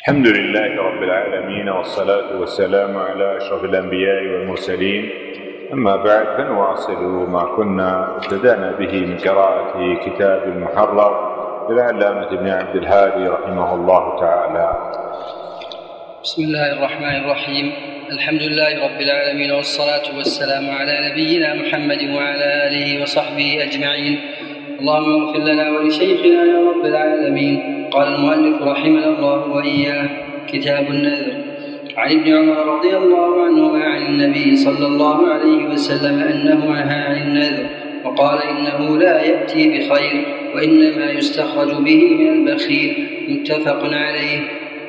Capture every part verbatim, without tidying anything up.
الحمد لله رب العالمين، والصلاة والسلام على أشرف الأنبياء والمرسلين. أما بعد، فنواصل ما كنا ابتدأنا به من قراءة كتاب المحرر للعلامة ابن عبد الهادي رحمه الله تعالى. بسم الله الرحمن الرحيم. الحمد لله رب العالمين، والصلاة والسلام على نبينا محمد وعلى آله وصحبه أجمعين. اللهم اغفر لنا ولشيخنا يا رب العالمين. قال المؤلف رحمه الله وإياه: كتاب النذر. عن ابن عمر رضي الله عنهما عن النبي صلى الله عليه وسلم أنه نهى عن النذر وقال إنه لا يأتي بخير وإنما يستخرج به من البخيل. متفق عليه.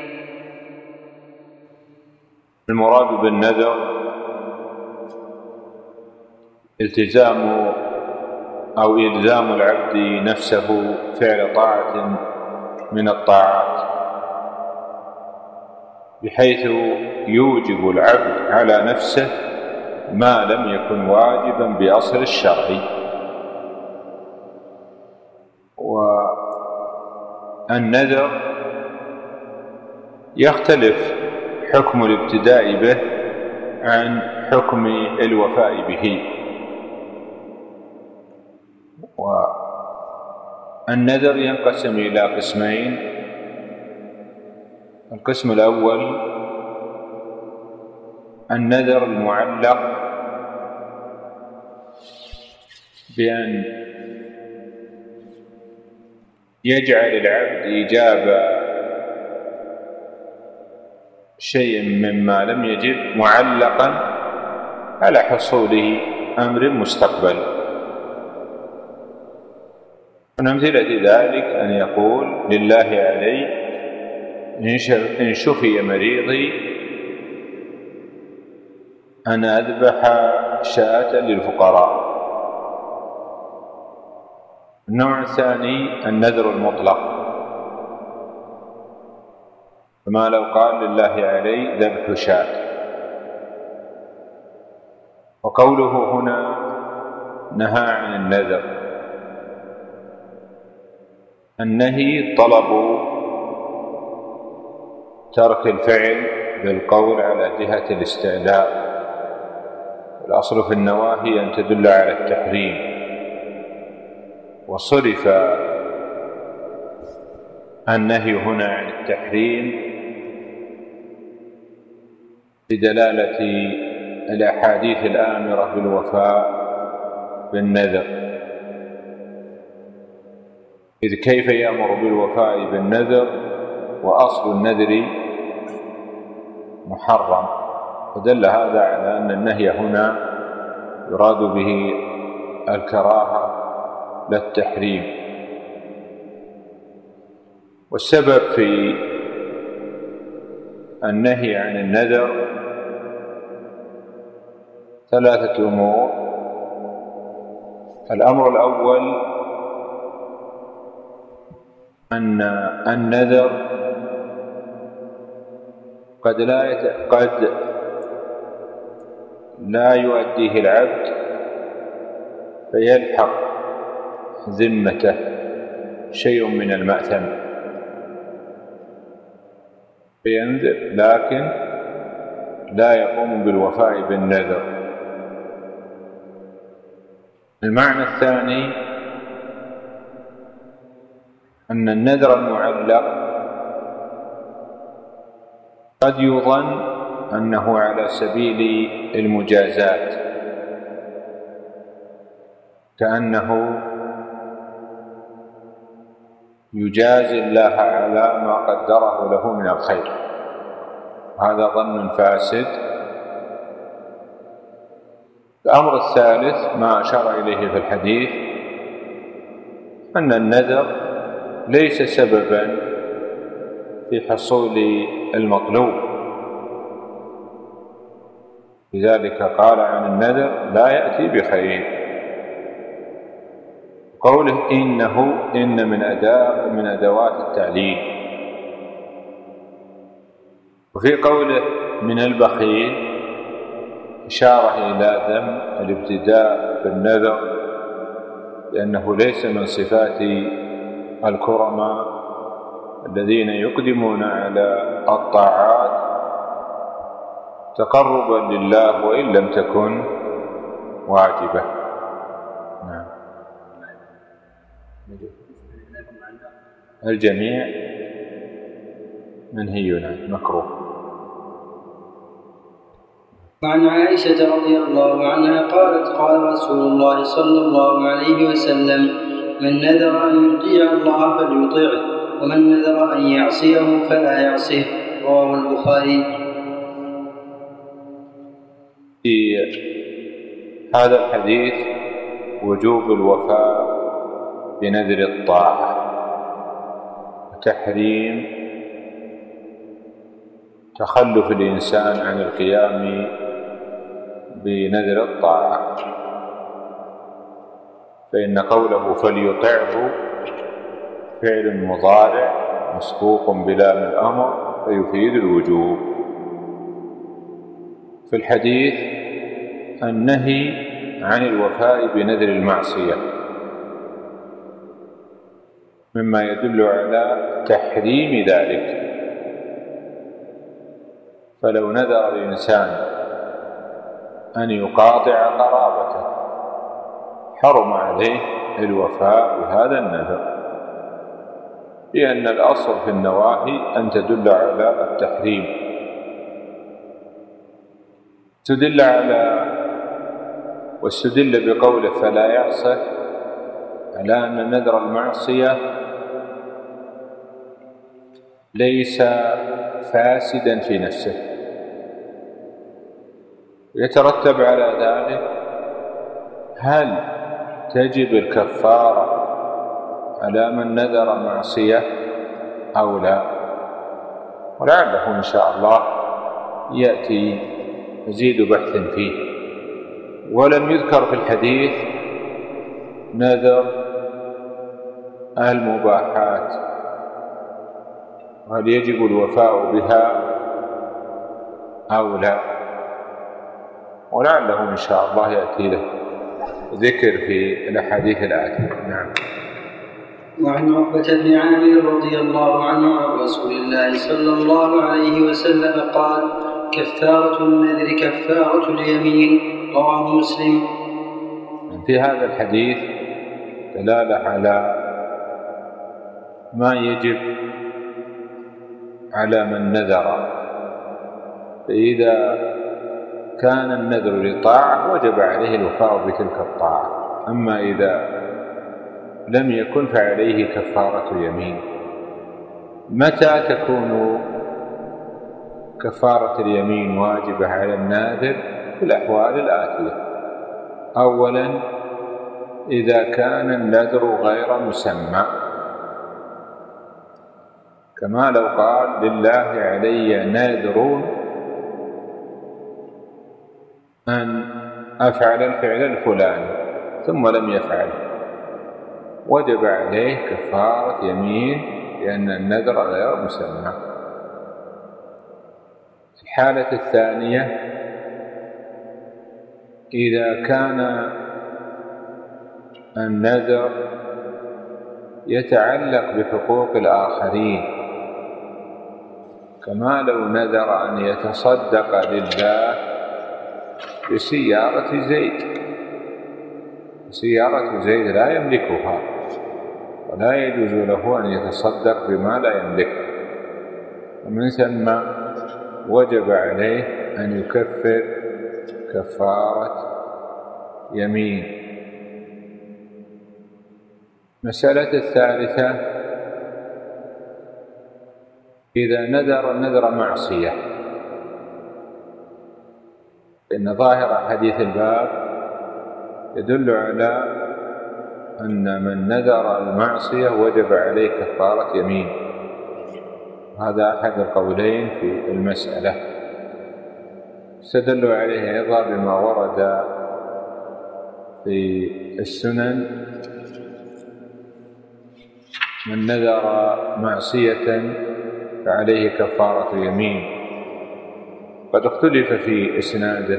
المراد بالنذر التزام أو إلزام العبد نفسه فعل طاعة من الطاعات، بحيث يوجب العبد على نفسه ما لم يكن واجبا بأصل الشرع. والنذر يختلف حكم الابتداء به عن حكم الوفاء به. والنذر ينقسم إلى قسمين: القسم الأول النذر المعلق بأن يجعل العبد إيجاب شيء مما لم يجب معلقا على حصول أمر مستقبل. من أمثلة ذلك أن يقول: لله علي إن شفي مريضي أن أذبح شاة للفقراء. النوع الثاني النذر المطلق، فما لو قال: لله علي ذبح شاة. وقوله هنا نهى عن النذر، النهي طلب ترك الفعل بالقول على جهة الاستعلاء، والأصل في النواهي أن تدل على التحريم، وصرف النهي هنا عن التحريم بدلالة الأحاديث الآمرة بالوفاء بالنذر. إذ كيف يأمر بالوفاء بالنذر وأصل النذر محرم؟ فدل هذا على أن النهي هنا يراد به الكراهة لا التحريم. والسبب في النهي عن النذر ثلاثة أمور. الأمر الأول أن النذر قد لا يت... قد لا يؤديه العبد فيلحق ذمته شيء من المأثم فينذر، لكن لا يقوم بالوفاء بالنذر. المعنى الثاني أن النذر المعلق قد يظن أنه على سبيل المجازات، كأنه يجازي الله على ما قدره له من الخير. هذا ظن فاسد. الأمر الثالث ما أشار إليه في الحديث، أن النذر ليس سببا في حصول المطلوب، لذلك قال عن النذر لا يأتي بخير. قوله إنه إن من أداة من أدوات التعليل. وفي قوله من البخيل إشارة إلى ذم الابتداء بالنذر، لأنه ليس من صفات الكرماء الذين يقدمون على الطاعات تقربا لله وإن لم تكن واجبة. نعم. الجميع منهي عنه مكروه. وعن عائشة رضي الله عنها قالت قال رسول الله صلى الله عليه وسلم من نذر أن يطيع الله فليطيعه ومن نذر أن يعصيه فلا يعصيه. رواه البخاري. في هذا الحديث وجوب الوفاء بنذر الطاعة وتحريم تخلف الإنسان عن القيام بنذر الطاعة، فإن قوله فليطعه فعل مضارع مسبوق بلام الأمر فيفيد الوجوب. في الحديث النهي عن الوفاء بنذر المعصية مما يدل على تحريم ذلك، فلو نذر الإنسان أن يقاطع قرابته حرم عليه الوفاء بهذا النذر، لأن الأصل في النواهي أن تدل على التحريم. تدل على واستدل بقوله فلا يعصه على أن نذر المعصية ليس فاسدا في نفسه، يترتب على ذلك هل تجب الكفارة على من نذر معصية أو لا، ولعله إن شاء الله يأتي مزيد بحث فيه. ولم يذكر في الحديث نذر المباحات وهل يجب الوفاء بها أو لا، ولعله إن شاء الله يأتي له ذكر في الأحاديث الآتية. نعم. وعن عقبة بن عامر رضي الله عنه عن رسول الله صلى الله عليه وسلم قال كفارة النذر كفارة اليمين. رواه مسلم. في هذا الحديث دلالة على ما يجب على من نذر، فإذا كان النذر لطاعة وجب عليه الوفاء بتلك الطاعة، أما إذا لم يكن فعليه كفارة يمين. متى تكون كفارة اليمين واجبة على الناذر؟ في الأحوال الآتية: أولا إذا كان النذر غير مسمى، كما لو قال لله علي نذر أن أفعل الفعل الفلاني ثم لم يفعله، وجب عليه كفارة يمين لأن النذر غير مسمى. الحالة الثانية إذا كان النذر يتعلق بحقوق الآخرين، كما لو نذر أن يتصدق لله بسيارة زيد، سيارة زيد لا يملكها ولا يجوز له أن يتصدق بما لا يملكه، ومن ثم وجب عليه أن يكفر كفارة يمين. مسألة الثالثة إذا نذر نذر معصية، إن ظاهر حديث الباب يدل على أن من نذر المعصية وجب عليه كفارة يمين، هذا أحد القولين في المسألة. استدل عليه أيضا بما ورد في السنن: من نذر معصية فعليه كفارة يمين. قد اختلف في إسناده،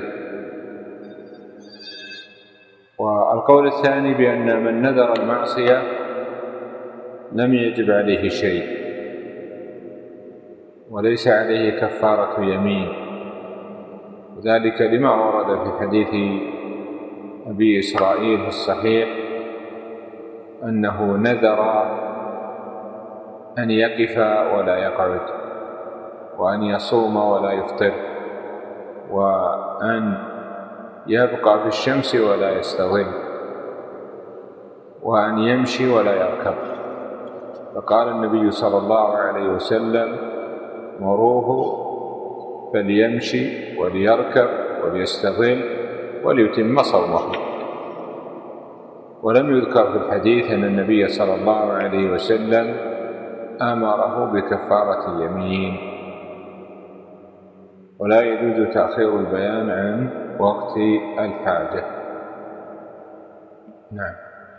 والقول الثاني بأن من نذر المعصية لم يجب عليه شيء، وليس عليه كفارة يمين، وذلك لما ورد في حديث أبي إسرائيل في الصحيح أنه نذر أن يقف ولا يقعد، وأن يصوم ولا يفطر، وأن يبقى في الشمس ولا يستظل، وأن يمشي ولا يركب. فقال النبي صلى الله عليه وسلم: مروه فليمشي وليركب وليستظل وليتم صومه. ولم يذكر في الحديث أن النبي صلى الله عليه وسلم أمره بكفارة يمين، ولا يجوز تأخير البيان عن وقت الحاجة. نعم.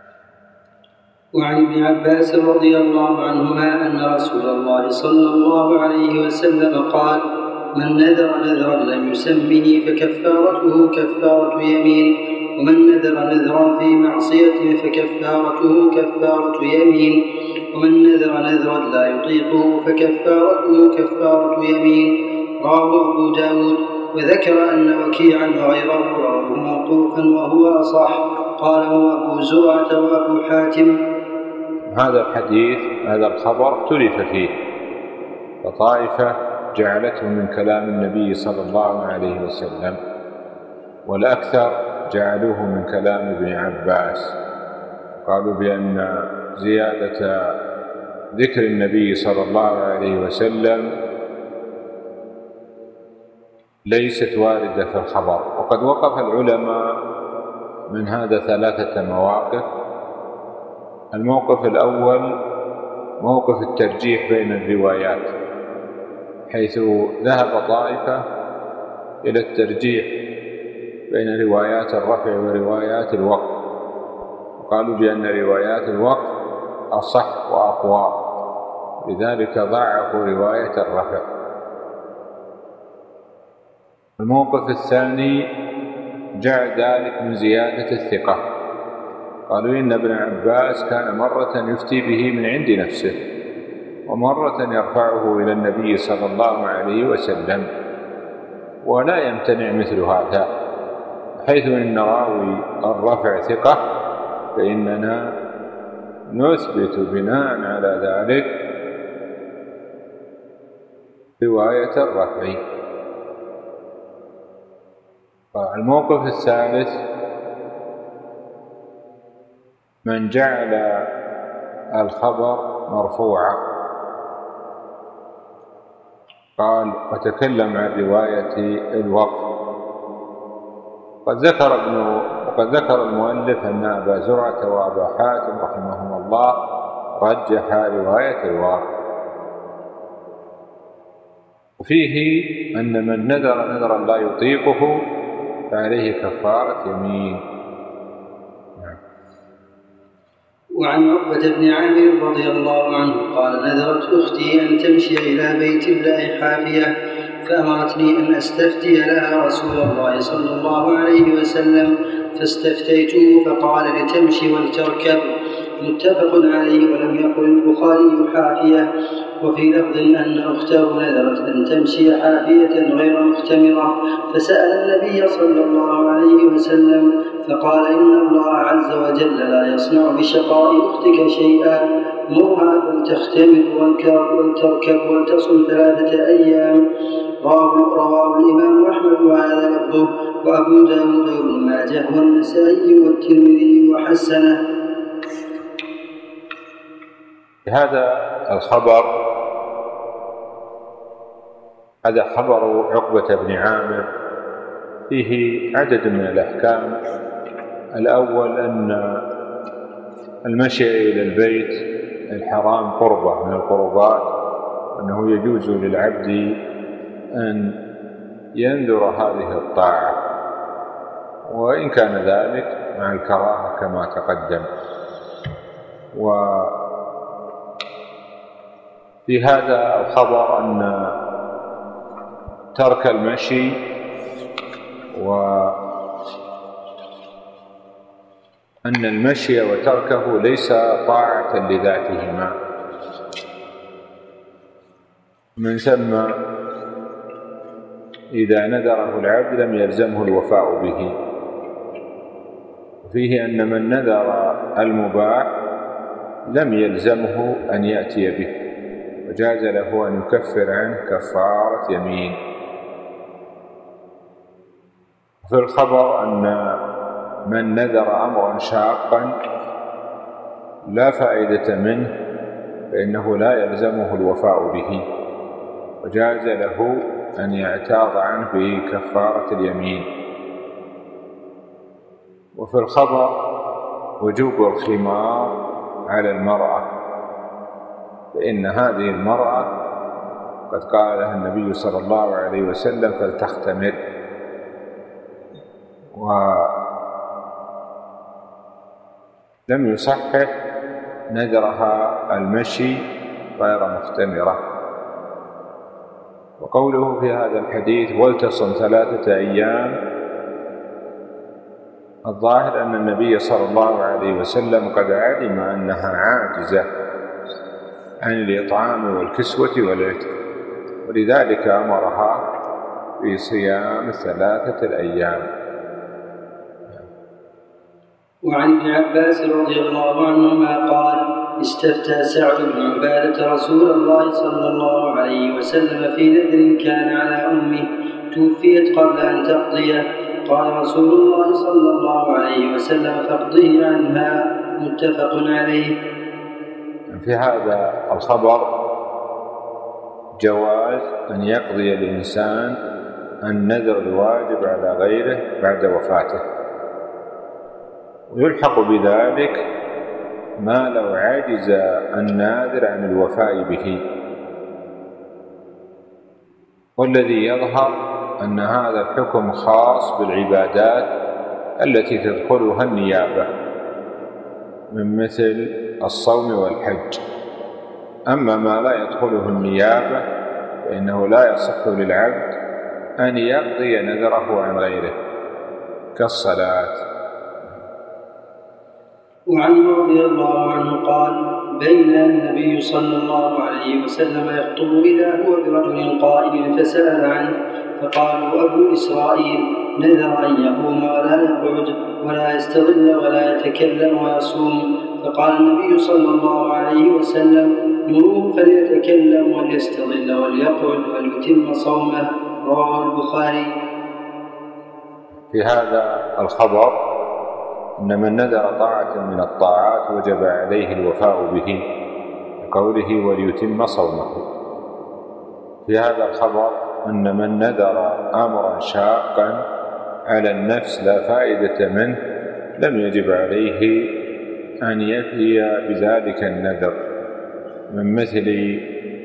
وعن ابن عباس رضي الله عنهما أن رسول الله صلى الله عليه وسلم قال: من نذر نذرا لم يسمه فكفارته كفارة يمين، ومن نذر نذرا في معصية فكفارته كفارة يمين، ومن نذر نذرا لا يطيقه فكفارته كفارة يمين. رواه أبو داود. وذكر أن وكيعا وغيره رواه موقوفا وهو أصح. قاله أبو زرعة وأبو حاتم. هذا الحديث هذا الخبر اختلف فيه، فطائفة جعلته من كلام النبي صلى الله عليه وسلم، والأكثر جعلوه من كلام ابن عباس، قالوا بأن زيادة ذكر النبي صلى الله عليه وسلم ليست واردة في الخبر. وقد وقف العلماء من هذا ثلاثة مواقف. الموقف الأول موقف الترجيح بين الروايات، حيث ذهب طائفة إلى الترجيح بين روايات الرفع وروايات الوقف، وقالوا بأن روايات الوقف أصح وأقوى، لذلك ضعفوا رواية الرفع. الموقف الثاني جعل ذلك من زيادة الثقة، قالوا إن ابن عباس كان مرة يفتي به من عند نفسه، ومرة يرفعه إلى النبي صلى الله عليه وسلم، ولا يمتنع مثل هذا، حيث إن راوي الرفع ثقة فإننا نثبت بناء على ذلك رواية الرفع. الموقف الثالث من جعل الخبر مرفوعا، قال وتكلم عن رواية الوقف. قد ذكر ابن وقد ذكر المؤلف أن أبا زرعة وأبا حاتم رحمهم الله رجح رواية الوقف، وفيه أن من نذر نذرا لا يطيقه فعليه كفارة يمين. وعن عقبة بن عامر رضي الله عنه قال: نذرت أختي أن تمشي إلى بيت الله حافية، فأمرتني أن أستفتي لها رسول الله صلى الله عليه وسلم، فاستفتيته فقال: لتمشي ولتركب. متفق عليه. ولم يقل البخاري حافية. وفي لفظ أن أخته نذرت أن تمشي حافية غير مختمرة، فسأل النبي صلى الله عليه وسلم فقال: إن الله عز وجل لا يصنع بشقاء أختك شيئا، مرها فلتختمر ولتركب ولتصم ثلاثة أيام. رواه الإمام أحمد وهذا لفظه، وأبو داود وابن ماجه والنسائي والترمذي وحسنه. هذا الخبر هذا خبر عقبة بن عامر، فيه عدد من الأحكام. الأول أن المشي إلى البيت الحرام قربة من القربات، أنه يجوز للعبد أن ينذر هذه الطاعة، وإن كان ذلك مع الكراهة كما تقدم. وفي هذا الخبر أن ترك المشي وأن المشي وتركه ليس طاعة لذاتهما، من ثم إذا نذره العبد لم يلزمه الوفاء به. فيه أن من نذر المباح لم يلزمه أن يأتي به، وجاز له أن يكفر عنه كفارة يمين. في الخبر أن من نذر أمرا شاقا لا فائدة منه فإنه لا يلزمه الوفاء به، وجاز له أن يعتاض عنه بكفارة اليمين. وفي الخبر وجوب الخمار على المرأة، فإن هذه المرأة قد قال لها النبي صلى الله عليه وسلم فلتختمر، ولم يصحح نذرها المشي غير مختمرة. وقوله في هذا الحديث ولتصم ثلاثة أيام، الظاهر أن النبي صلى الله عليه وسلم قد علم أنها عاجزة عن الإطعام والكسوة والعتق، ولذلك أمرها بصيام ثلاثة الأيام. وعن ابن عباس رضي الله عنهما قال: استفتى سعد بن عبادة رسول الله صلى الله عليه وسلم في نذر كان على أمه توفيت قبل أن تقضيه، قال رسول الله صلى الله عليه وسلم: فاقضه عنها. متفق عليه. في هذا الخبر جواز أن يقضي الإنسان النذر الواجب على غيره بعد وفاته، ويلحق بذلك ما لو عجز الناذر عن الوفاء به. والذي يظهر أن هذا الحكم خاص بالعبادات التي تدخلها النيابة من مثل الصوم والحج. أما ما لا يدخله النيابة فإنه لا يصح للعبد أن يقضي نذره عن غيره كالصلاة. وعنه رضي الله عنه قال: بين النبي صلى الله عليه وسلم يخطب إذا هو برجل قائم فسأل عنه، فقالوا: أبو إسرائيل نذر أن يقوم ولا يقعد ولا يستظل ولا يتكلم ويصوم، فقال النبي صلى الله عليه وسلم: مروه فليتكلم وليستظل وليقعد وليتم صومه. رواه البخاري. في هذا الخبر أن من نذر طاعة من الطاعات وجب عليه الوفاء به، قوله وليتم صومه. في هذا الخبر أن من نذر أمرا شاقا على النفس لا فائدة منه لم يجب عليه أن يفي بذلك النذر، من مثل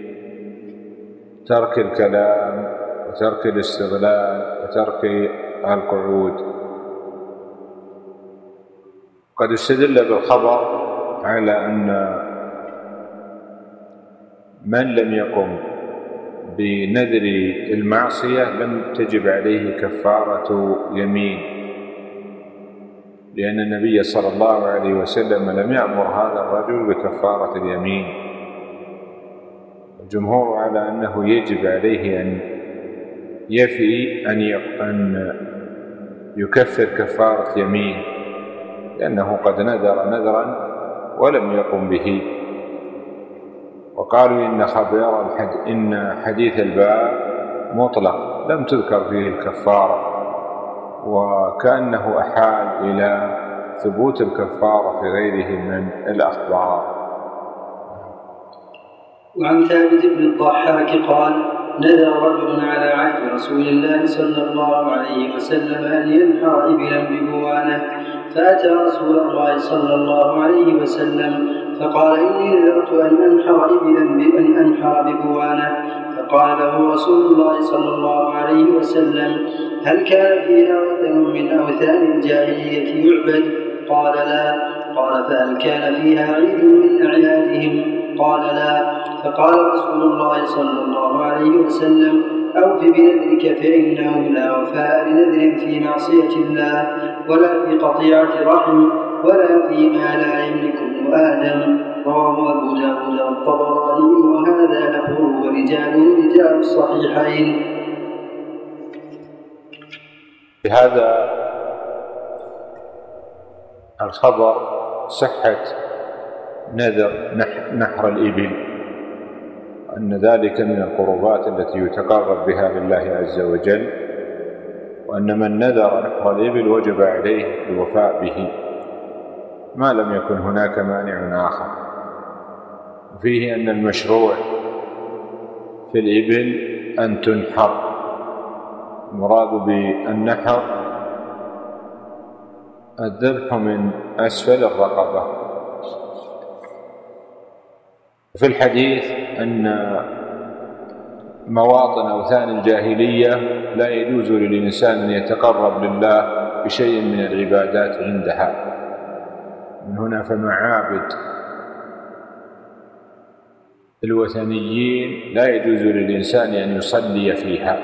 ترك الكلام وترك الاستغلال وترك القعود. قد استدل بالخبر على أن من لم يقم بنذر المعصية لم تجب عليه كفارة يمين، لأن النبي صلى الله عليه وسلم لم يأمر هذا الرجل بكفارة اليمين. الجمهور على أنه يجب عليه أن يفي أن يكفر كفارة يمين، لأنه قد نذر نذرا ولم يقم به. وقالوا إن خبر الحد إن حديث الباب مطلق لم تذكر فيه الكفارة، وكأنه أحال إلى ثبوت الكفارة في غيره من الأخبار. وعن ثابت بن الضحاك قال: نذر رجل على عهد رسول الله صلى الله عليه وسلم أن ينحر إبلا ببوانه، فأتى رسول الله صلى الله عليه وسلم فقال: إني نذرت أن أنحر إبلا بأن أنحر ببوانه. فقال له رسول الله صلى الله عليه وسلم: هل كان فيها وثن من أوثان الجاهلية يعبد؟ قال: لا. قال: فهل كان فيها عيد من أعيادهم؟ قال: لا. فقال رسول الله صلى الله عليه وسلم: أوف بنذرك فإنه لا وفاء لنذر في معصية الله ولا في قطيعة رحم ولا فيما لا يملك بنو آدم، رواه أبو داود والطبراني، وهذا لفظه ورجاله رجال الصحيحين. بهذا الخبر صحة نذر نحر الإبل، أن ذلك من القربات التي يتقرب بها لله عز وجل، وأن من نذر نحر الإبل وجب عليه الوفاء به ما لم يكن هناك مانع آخر. فيه أن المشروع في الإبل أن تنحر، المراد بالنحر الذبح من أسفل الرقبة. في الحديث أن مواطن أوثان الجاهلية لا يجوز للإنسان أن يتقرب لله بشيء من العبادات عندها، من هنا فمعابد الوثنيين لا يجوز للإنسان أن يصلي فيها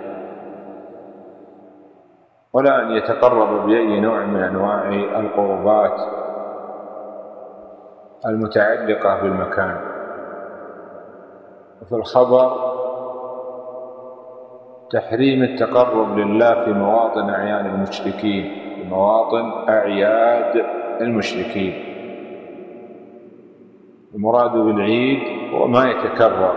ولا أن يتقرب بأي نوع من أنواع القربات المتعلقة بالمكان. وفي الخبر تحريم التقرب لله في مواطن أعيان المشركين، في مواطن أعياد المشركين. المراد بالعيد هو ما يتكرر،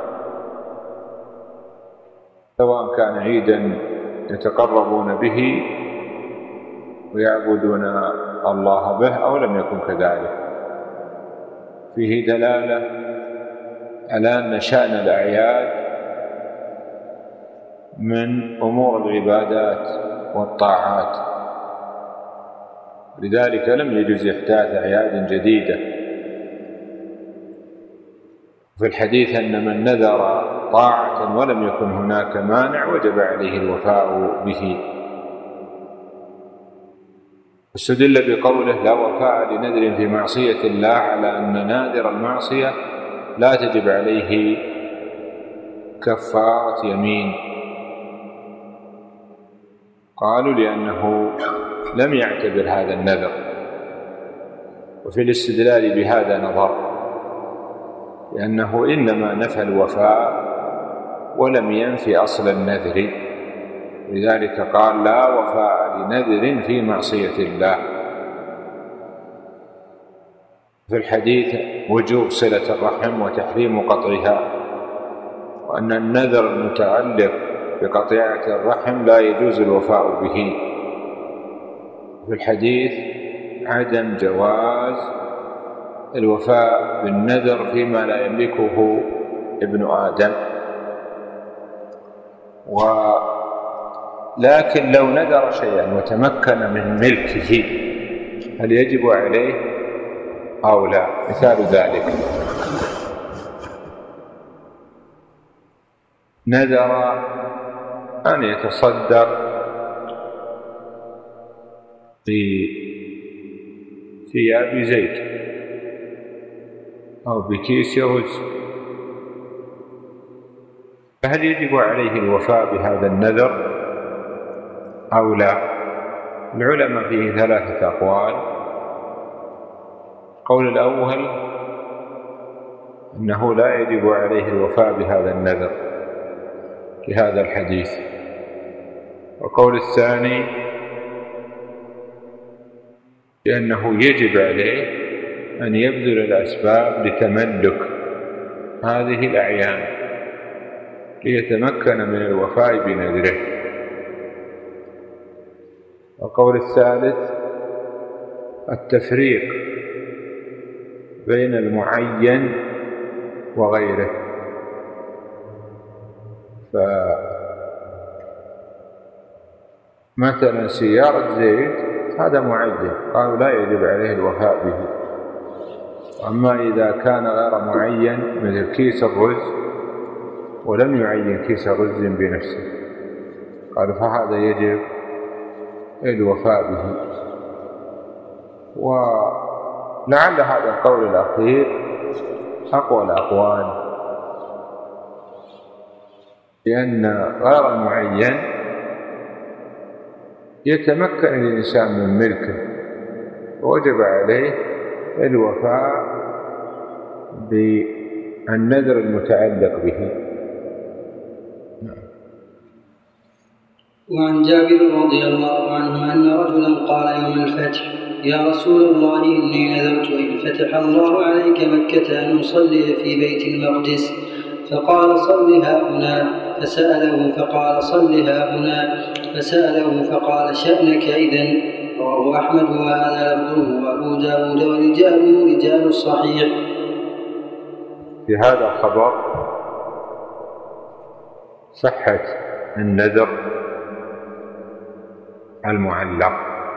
سواء كان عيدا يتقربون به ويعبدون الله به أو لم يكن كذلك. فيه دلالة على أن شأن الأعياد من أمور العبادات والطاعات، لذلك لم يجوز إحداث أعياد جديدة. في الحديث أن من نذر طاعة ولم يكن هناك مانع وجب عليه الوفاء به. استدل بقوله لا وفاء لنذر في معصية الله على أن ناذر المعصية لا تجب عليه كفارة يمين، قالوا لأنه لم يعتبر هذا النذر. وفي الاستدلال بهذا نظر، لأنه إنما نفى الوفاء ولم ينفي أصل النذر، لذلك قال لا وفاء لنذر في معصية الله. في الحديث وجوب صلة الرحم وتحريم قطعها، وأن النذر المتعلق بقطيعة الرحم لا يجوز الوفاء به. في الحديث عدم جواز الوفاء بالنذر فيما لا يملكه ابن آدم. ولكن لو نذر شيئا وتمكن من ملكه هل يجب عليه أو لا؟ مثال ذلك نذر أن يتصدق بثياب زيت أو بكيس رز، فهل يجب عليه الوفاء بهذا النذر أو لا؟ العلماء فيه ثلاثة أقوال. القول الأول أنه لا يجب عليه الوفاء بهذا النذر لهذا الحديث. والقول الثاني بأنه يجب عليه أن يبذل الأسباب لتملك هذه الأعيان ليتمكن من الوفاء بنذره. القول الثالث التفريق بين المعين وغيره، فمثلا سيارة زيت هذا معين، قالوا لا يجب عليه الوفاء به. أما إذا كان غير معين مثل كيس الرز ولم يعين كيس رز بنفسه قالوا فهذا يجب الوفاء به. ولعل هذا القول الأخير أقوى الأقوال، لأن غير المعين يتمكن الإنسان من ملكه ووجب عليه الوفاء بالنذر المتعلق به. وعن جابر رضي الله عنه أن رجلا قال يوم الفتح: يا رسول الله إني نذرت إن فتح الله عليك مكة أن أصلي في بيت المقدس، فقال صل ها هنا، فسأله فقال صل ها هنا، فسأله فقال شأنك إذن. رواه أحمد وهذا لفظه وأبو داود ورجاله رجال الصحيح. في هذا الخبر صحة النذر المعلق،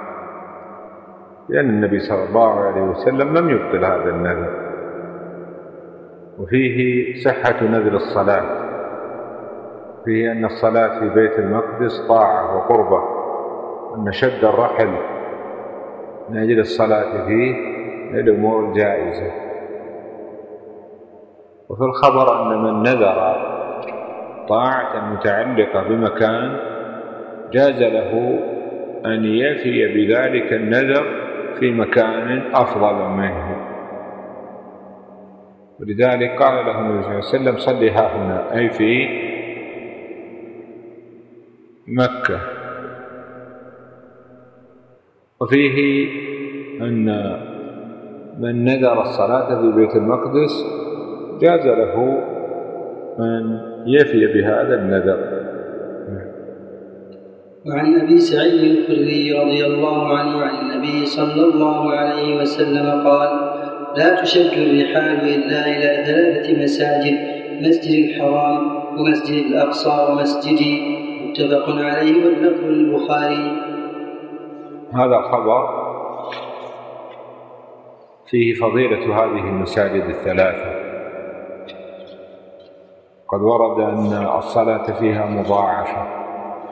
لأن النبي صلى الله عليه وسلم لم يبطل هذا النذر. وفيه صحة نذر الصلاة، فيه أن الصلاة في بيت المقدس طاعة وقربة، أن شد الرحل من أجل الصلاة فيه الأمور جائزة. وفي الخبر أن من نذر طاعة متعلقة بمكان جاز له أن يفي بذلك النذر في مكان أفضل منه، ولذلك قال له النبي صلى الله عليه وسلم صل ها هنا، أي في مكة. وفيه أن من نذر الصلاة في بيت المقدس جاز له أن يفي بهذا النذر. وعن أبي سعيد الخدري رضي الله عنه عن النبي صلى الله عليه وسلم قال: لا تشد الرحال إلا إلى ثلاثة مساجد: مسجد الحرام ومسجد الأقصى ومسجدي. متفق عليه واللفظ للبخاري. هذا الخبر فيه فضيلة هذه المساجد الثلاثة. قد ورد أن الصلاة فيها مضاعفة.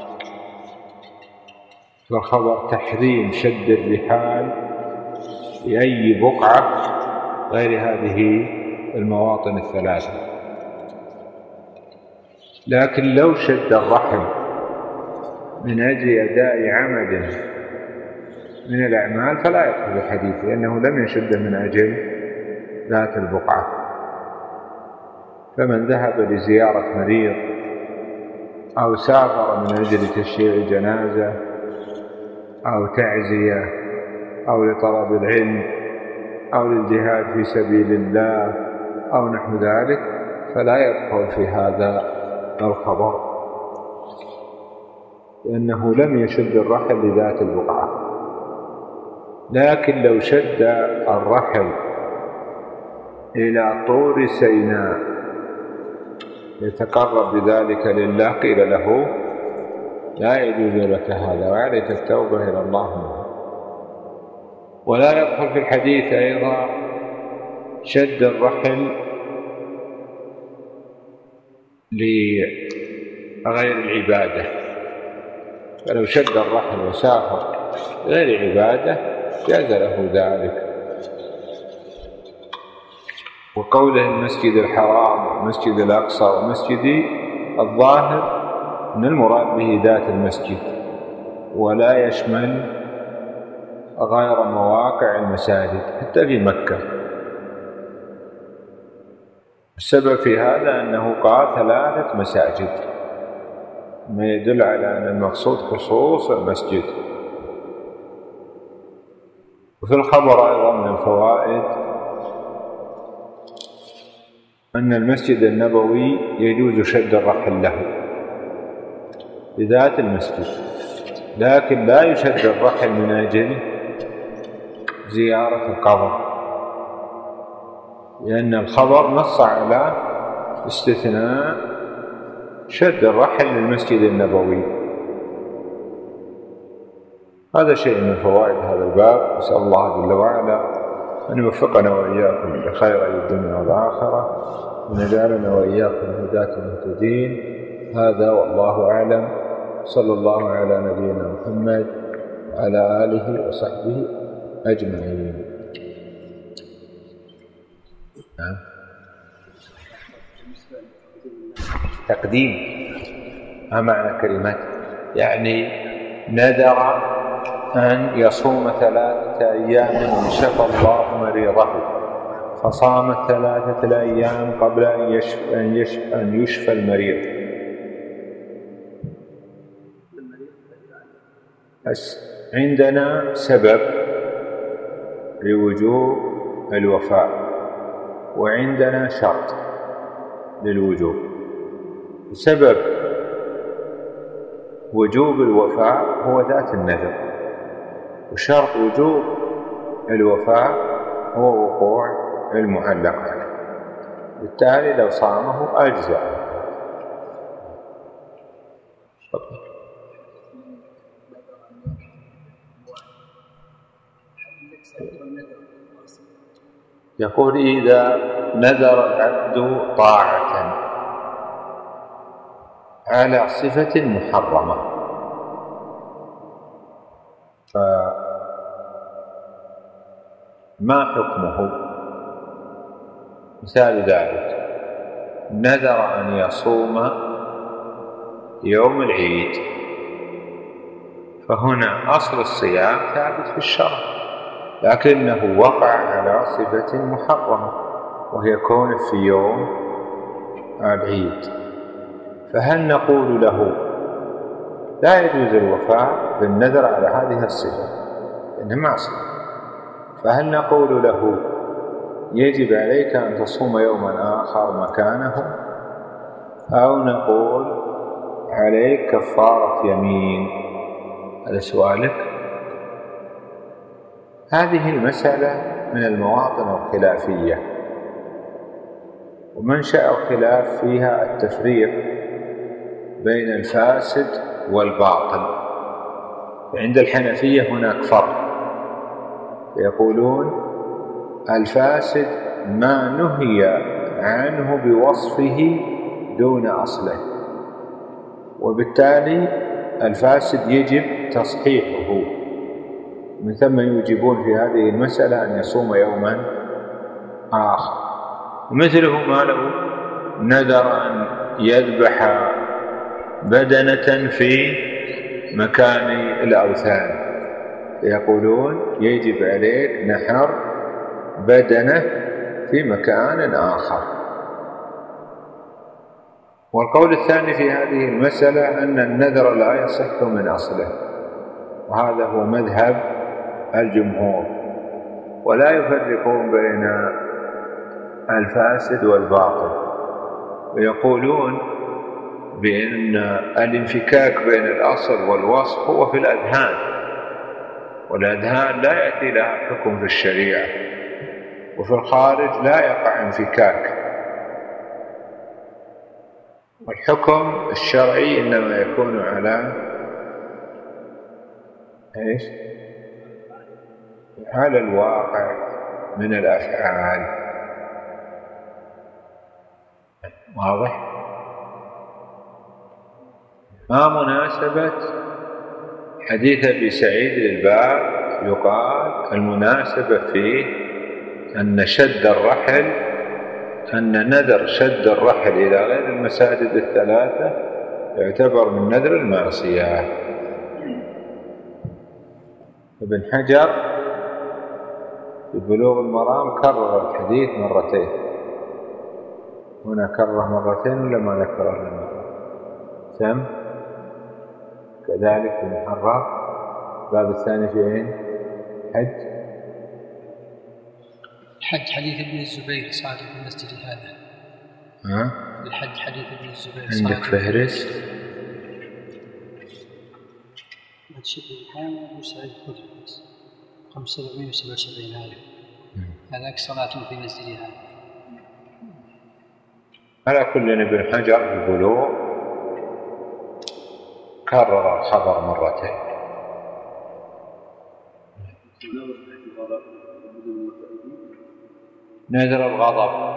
في الخبر تحريم شد الرحال لأي بقعة غير هذه المواطن الثلاثة، لكن لو شد الرحل من أجل أداء عمل من الأعمال فلا يدخل الحديث، لأنه لم يشد من أجل ذات البقعة. فمن ذهب لزيارة مريض أو سافر من أجل تشييع جنازة أو تعزية أو لطلب العلم أو للجهاد في سبيل الله أو نحو ذلك فلا يدخل في هذا الخبر، لأنه لم يشد الرحل لذات البقعة. لكن لو شد الرحل إلى طور سيناء يتقرب بذلك لله قيل له: لا يجوز لك هذا وعليك التوبة إلى الله منه. ولا يدخل في الحديث أيضا شد الرحل لغير العبادة، فلو شد الرحل وسافر غير عبادة جاز له ذلك. وقوله المسجد الحرام ومسجد الأقصى ومسجدي، الظاهر أن المراد به ذات المسجد ولا يشمل غير مواقع المساجد حتى في مكة. السبب في هذا أنه قال ثلاثة مساجد، ما يدل على أن المقصود خصوص المسجد. وفي الخبر أيضا من الفوائد أن المسجد النبوي يجوز شد الرحل له بذات المسجد، لكن لا يشد الرحل من أجل زيارة القبر، لأن الخبر نص على استثناء شد الرحل للمسجد النبوي. هذا شيء من فوائد هذا الباب. نسأل الله جل وعلا أن يوفقنا وإياكم لخير الدنيا والآخرة، ونجعلنا وإياكم هداة المهتدين. هذا والله أعلم. صلى الله على نبينا محمد وعلى آله وصحبه أجمعين. تقديم ما معنى كلمة؟ يعني نذر أن يصوم ثلاثة أيام إن شفى الله مريضه، فصام ثلاثة الأيام قبل أن يشفى, أن يشفى, أن يشفى المريض. بس عندنا سبب لوجوب الوفاء، وعندنا شرط للوجوب. سبب وجوب الوفاء هو ذات النذر، وشرط وجوب الوفاء هو وقوع المعلق عليه، بالتالي لو صامه أجزاء. يقول إذا نذر العبد طاعة على صفة محرمة، فما حكمه؟ مثال ذلك نذر أن يصوم يوم العيد، فهنا أصل الصيام ثابت في الشرع، لكنه وقع على صفة محرمة وهي كونه في يوم العيد، فهل نقول له لا يجوز الوفاء بالنذر على هذه الصفة إنها معصية؟ فهل نقول له يجب عليك أن تصوم يوما آخر مكانه، أو نقول عليك كفارة يمين؟ هذا سؤالك. هذه المسألة من المواطن الخلافية، ومنشأ الخلاف فيها التفريق بين الفاسد والباطل. عند الحنفية هناك فرق، يقولون الفاسد ما نهي عنه بوصفه دون أصله، وبالتالي الفاسد يجب تصحيحه، من ثم يوجبون في هذه المسألة أن يصوم يوما آخر. مثله ما لو نذر أن يذبح بدنة في مكان الأوثان، يقولون يجب عليك نحر بدنة في مكان آخر. والقول الثاني في هذه المسألة أن النذر لا يصح من أصله، وهذا هو مذهب الجمهور، ولا يفرقون بين الفاسد والباطل، ويقولون بأن الانفكاك بين الأصل والوصف هو في الأذهان، والأذهان لا يأتي لها حكم في الشريعة، وفي الخارج لا يقع انفكاك، والحكم الشرعي إنما يكون على إيش؟ على الواقع من الأفعال. واضح؟ ما مناسبة حديث أبي سعيد للباب؟ يقال المناسبة فيه أن شد الرحل، أن نذر شد الرحل إلى غير المساجد الثلاثة يعتبر من نذر المعصية. ابن حجر في بلوغ المرام كرر الحديث مرتين، هنا كرره مرتين ولا ما ذكره لنا؟ سم كذلك في المحرر. الباب الثاني في عين حج الحج حديث ابن الزبير صادق في المسجد هذا. ها؟ الحج حديث ابن الزبير. عندك فهرس؟ شبه الحام أبو سعيد الخدري خمسة وسبعين وسبعة وسبعين هذا هذاك صلاة في مسجد هذا. على كل ابن حجر في البلوغ كرر الخبر مرتين. نذر الغضب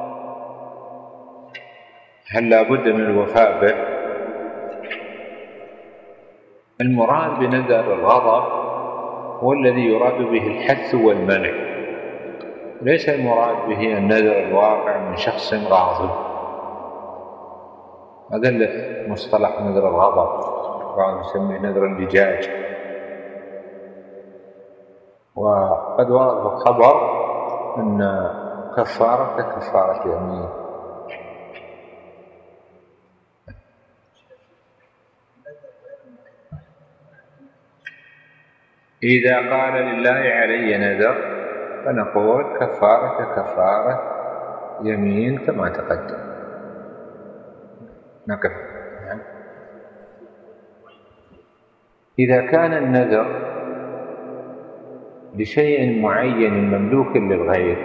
هل لا بد من الوفاء به؟ المراد بنذر الغضب هو الذي يراد به الحث والمنع، ليس المراد به النذر الواقع من شخص غاضب. هذا مصطلح نذر الغضب، بعضهم يسميه نذر اللجاج، وقد ورد في الخبر أن كفارة كفارة يمين. إذا قال لله علي نذر فنقول كفارة كفارة يمين كما تقدم. نقف. إذا كان النذر لشيء معين مملوك للغير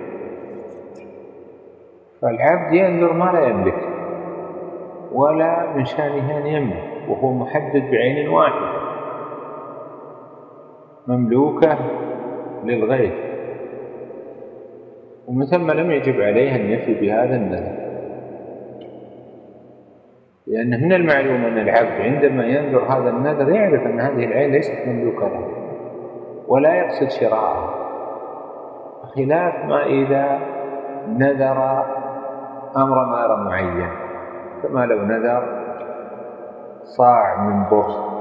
فالعبد ينذر ما لا يملك ولا من شأنه أن يملك، وهو محدد بعين واحدة مملوكة للغير، ومن ثم لم يجب عليه أن يفي بهذا النذر، لأن من المعلوم أن العبد عندما ينذر هذا النذر يعرف أن هذه العين ليست مملوكة له ولا يقصد شراءها، خلاف ما إذا نذر أمر غير معين، كما لو نذر صاع من بر،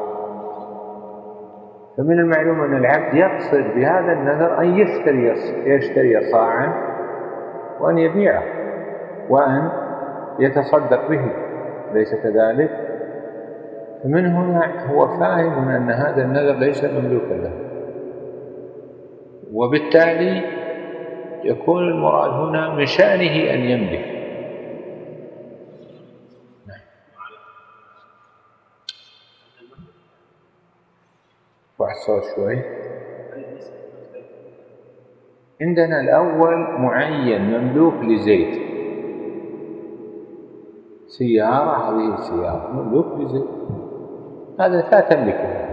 فمن المعلوم أن العبد يقصد بهذا النذر أن يشتري يشتري صاعا وأن يبيعه وأن يتصدق به، ليس كذلك؟ فمن هنا هو فاهم أن هذا النذر ليس مملوكا له، وبالتالي يكون المراد هنا من شأنه أن يملك. واحد صوت شوي. عندنا الأول معين مملوك لزيد، سيارة، هذه السيارة مملوك لزيد، هذا لا تملكه،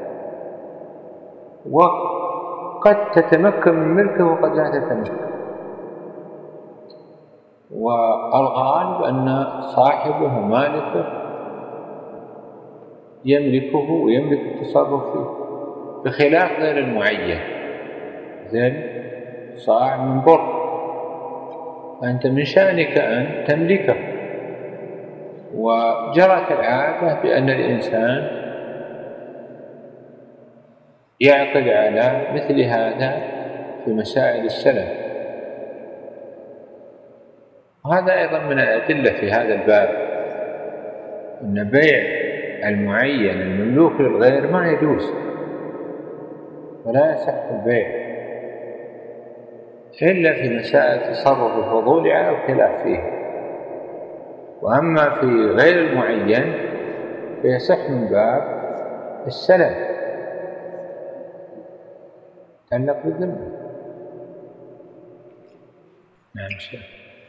وقد تتمكن من ملكه وقد لا تتمكن، والغالب أن صاحبه مالكه يملكه ويملك التصرف فيه، بخلاف غير المعين زين صاع من بر، أنت من شأنك أن تملكه. وجرت العادة بأن الإنسان يعقد على مثل هذا في مسائل السلم، وهذا أيضا من الأدلة في هذا الباب أن بيع المعين المملوك للغير ما يجوز ولا يصح البيع إلا في مسائل تصرف الفضول على الخلاف فيه، وأما في غير المعين فيصح من باب السلم تعلق بالذمة. نعم شيخ.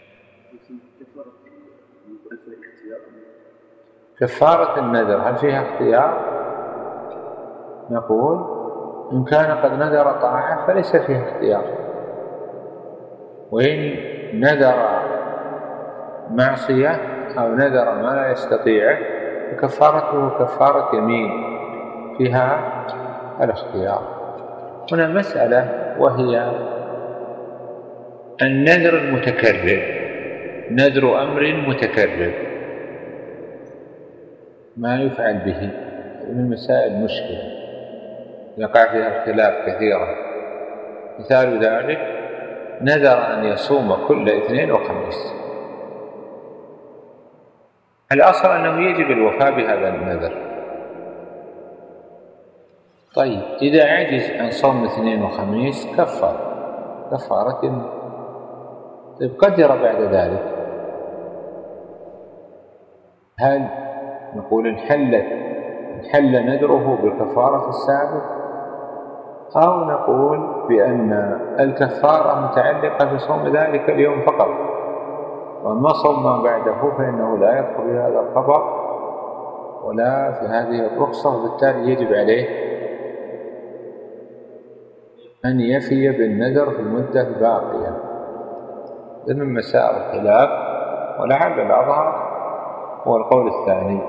كفارة النذر هل فيها اختيار؟ نقول إن كان قد نذر طاعة فليس فيها اختيار، وإن نذر معصية أو نذر ما لا يستطيعه فكفارته كفارة يمين فيها الاختيار. هنا مسألة وهي النذر المتكرر، نذر أمر متكرر ما يفعل به من مسائل مشكلة يقع فيها الخلاف كثيرا. مثال ذلك نذر أن يصوم كل اثنين وخميس، الأصل أنه يجب الوفاء بهذا النذر. طيب إذا عجز عن صوم اثنين وخميس كفر كفارة يمين. طيب قدر بعد ذلك، هل نقول انحلت انحل نذره بالكفارة السابق، أو نقول بأن الكفارة متعلقة بصوم ذلك اليوم فقط، وما صوم ما بعده فإنه لا يدخل في هذا الخبر ولا في هذه الرخصة، وبالتالي يجب عليه أن يفي بالنذر في المدة الباقية. هذا من مسائل الخلاف، ولعل الأظهر هو القول الثاني.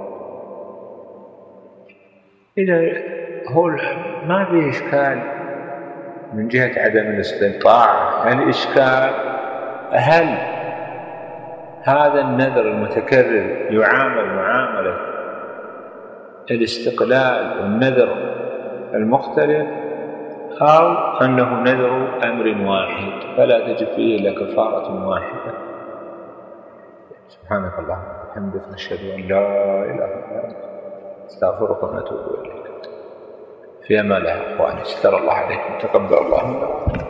إذا هو ما في إشكال من جهة عدم الاستطاعة، يعني الإشكال هل هذا النذر المتكرر يعامل معاملة الاستقلال والنذر المختلف، أو أنه نذر أمر واحد فلا تجب فيه إلا كفارة واحدة. سبحانك اللهم وبحمدك نشهد أن لا إله إلا أنت نستغفرك ونتوب إليك. في أمان الله إخواني، استر الله عليكم، تقبل الله منا.